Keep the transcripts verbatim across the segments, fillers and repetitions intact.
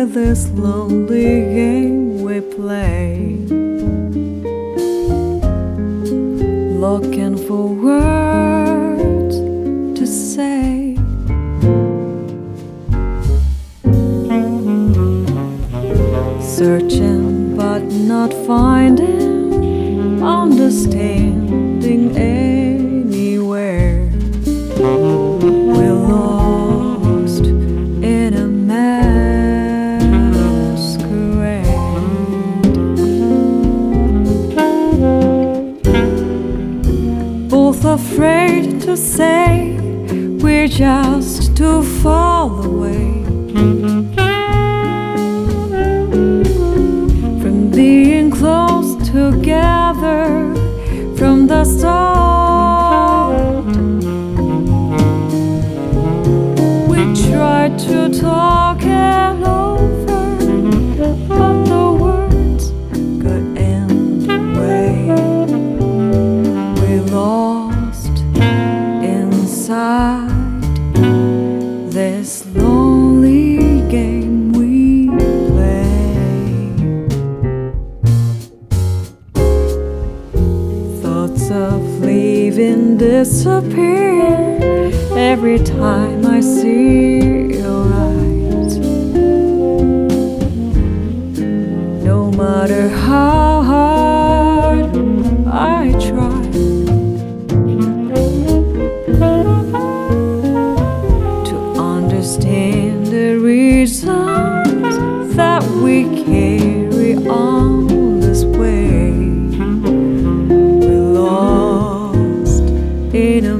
with this lonely game we play, looking for words to say. Searching but not finding understanding anywhere. We're lost in a masquerade. Both afraid to say we're just too far away from being close together from the start. We tried to talk it over, but the words got in the way. We lost inside this lonely game we play. Thoughts of leaving disappear every time I see your eyes. No matter how hard I try to understand the reasons that we carry on this way, we're lost in a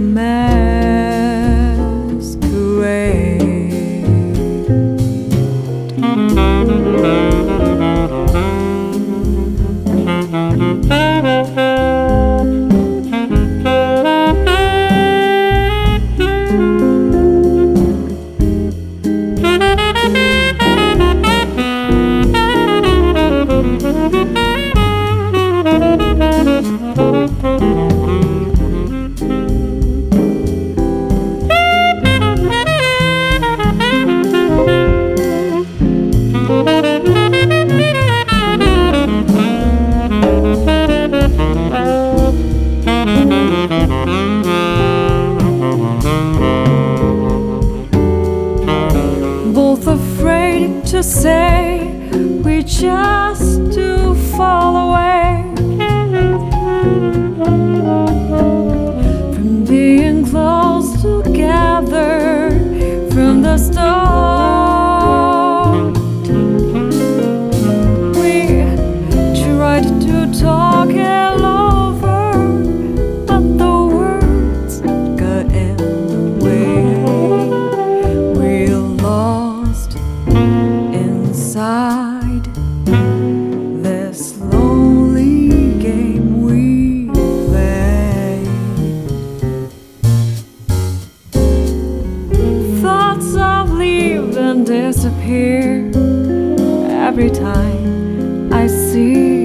both afraid to say we're just too far away from being close together from the start. We tried to talk it over, but the words got in the way. We're lost inside this lonely game we play. Thoughts of leave and disappear every time I see